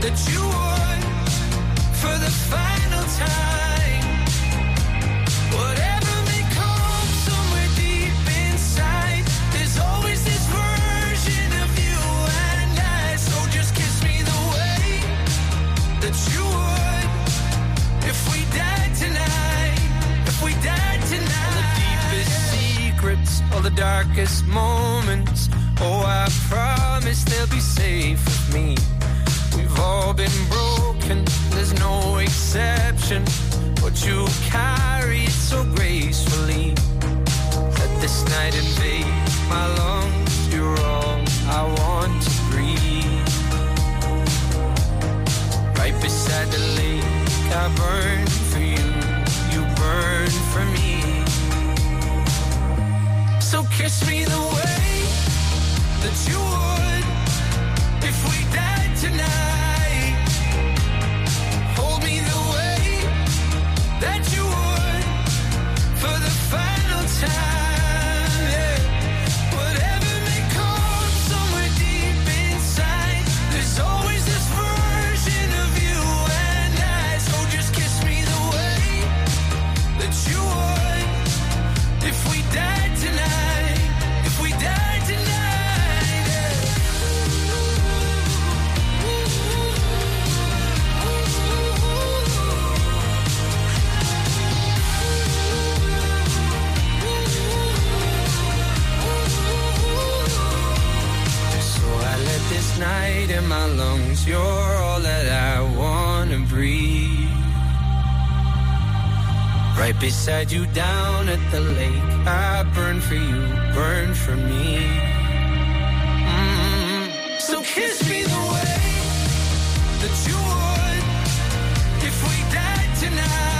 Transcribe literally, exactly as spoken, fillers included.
that you would for the final time. Whatever may come somewhere deep inside, there's always this version of you and I. So just kiss me the way that you would if we died tonight, if we died tonight. All the deepest secrets, all the darkest moments, oh, I promise they'll be safe with me. We've all been broken, there's no exception, but you carry it so gracefully. Let this night invade my lungs, you're all I want to breathe. Right beside the lake, I burn for you, you burn for me. So kiss me the way that you would if we died tonight. Hold me the way that you would for the final time. Yeah. Whatever may come somewhere deep inside, there's always this version of you and I. So just kiss me the way that you would if we died tonight. If we died tonight. This night in my lungs, you're all that I wanna breathe. Right beside you down at the lake, I burn for you, burn for me. Mm-hmm. So kiss me the way that you would if we died tonight.